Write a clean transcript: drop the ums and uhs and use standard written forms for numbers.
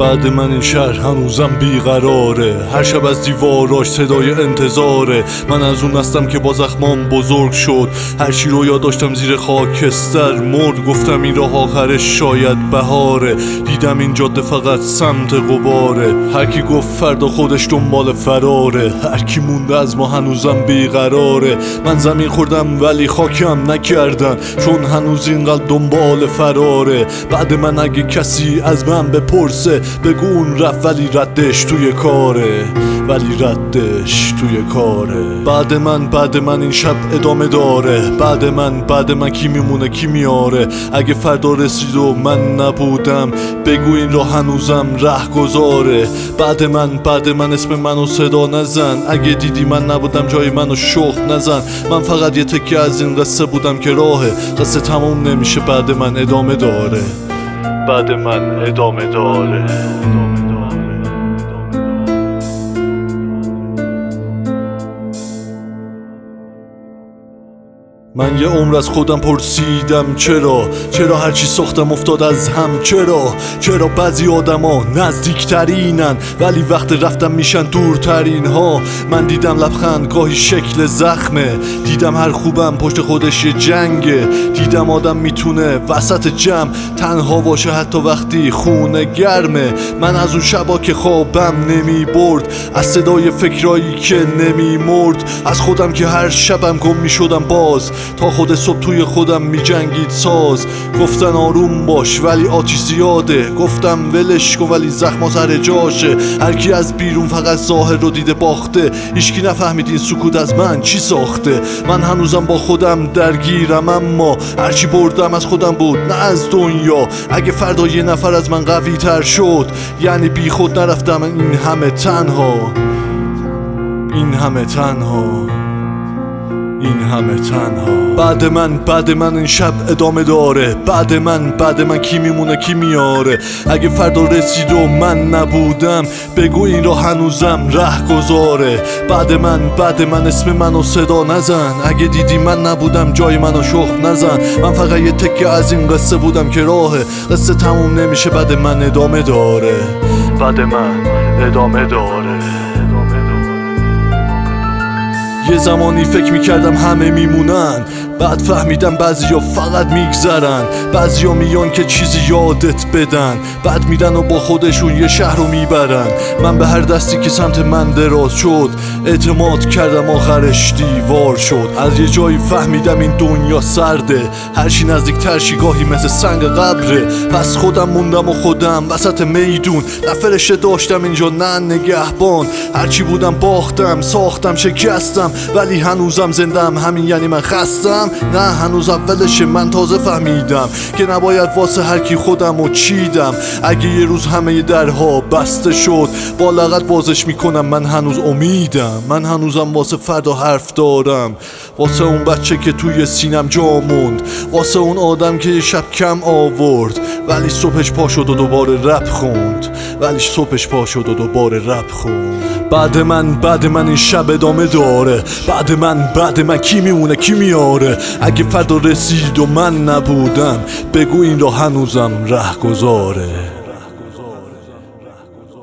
بعد من این شهر هنوزم بیقراره، هر شب از دیواراش صدای انتظاره. من از اون هستم که با زخمام بزرگ شد، هر چی رو یاد داشتم زیر خاکستر مرد. گفتم این راه آخرش شاید بهاره، دیدم این جاده فقط سمت غباره. هر کی گفت فردا خودش دنبال فراره، هر کی مونده از ما هنوزم بیقراره. من زمین خوردم ولی خاکم نکردن، چون هنوز اینقدر دنبال فراره. بعد من اگه کسی از من بپرسه بگو اون رفت ولی ردش توی کاره، ولی ردش توی کاره. بعد من این شب ادامه داره، بعد من کی میمونه کی میاره. اگه فردا رسید و من نبودم بگو این را هنوزم ره گذاره. بعد من اسم منو صدا نزن، اگه دیدی من نبودم جای منو شخ نزن. من فقط یه تکه از این قصه بودم که راهه، قصه تموم نمیشه، بعد من ادامه داره، بعد من ادامه داره. من یه عمر از خودم پرسیدم چرا هرچی ساختم افتاد از هم. چرا بعضی آدما نزدیکترینن ولی وقت رفتم میشن دورترین ها. من دیدم لبخند گاهی شکل زخمه، دیدم هر خوبم پشت خودش یه جنگه. دیدم آدم میتونه وسط جمع تنها باشه حتی وقتی خونه گرمه. من از اون شبا که خوابم نمی برد، از صدای فکرایی که نمی مرد، از خودم که هر شبم گم میشدم باز، تا خود صبح توی خودم می جنگید ساز. گفتن آروم باش ولی آتیش زیاده، گفتم ولش کن ولی زخم سر جاشه. هر کی از بیرون فقط ظاهر رو دیده باخته، هیچکی نفهمید این سکوت از من چی ساخته. من هنوزم با خودم درگیرم، اما هرچی بردم از خودم بود نه از دنیا. اگه فردا یه نفر از من قوی تر شد یعنی بی خود نرفتم این همه تنها، این همه تنها. بعد من این شب ادامه داره، بعد من کی میمونه کی میاره. اگه فردا رسید و من نبودم بگو این را هنوزم ره گذاره. بعد من اسم منو صدا نزن، اگه دیدی من نبودم جای منو شخ نزن. من فقط یه تکه از این قصه بودم که راهه، قصه تموم نمیشه، بعد من ادامه داره، بعد من ادامه داره. یه زمانی فکر میکردم همه میمونن، بعد فهمیدم بعضیا فقط میگذرن. بعضیا میان که چیزی یادت بدن، بعد میدن و با خودشون یه شهر رو میبرن. من به هر دستی که سمت من دراز شد اعتماد کردم، آخرش دیوار شد. از یه جایی فهمیدم این دنیا سرده، هرچی نزدیک ترشی گاهی مثل سنگ قبره. پس خودم موندم و خودم وسط میدون، نه فرشته داشتم اینجا نه نگهبان. هرچی بودم باختم ساختم شکستم، ولی هنوزم زندم، همین یعنی من خستم. نه هنوز اولشه، من تازه فهمیدم که نباید واسه هر کی خودم رو چیدم. اگه یه روز همه درها بسته شد با لغت بازش میکنم، من هنوز امیدم. من هنوزم واسه فردا حرف دارم، واسه اون بچه که توی سینم جا موند، واسه اون آدم که یه شب کم آورد ولی صبحش پا شد و دوباره رپ خوند، بعد من این شب ادامه داره، بعد من کی میمونه کی میاره. اگه فردا رسید و من نبودم بگو این را هنوزم ره گذاره.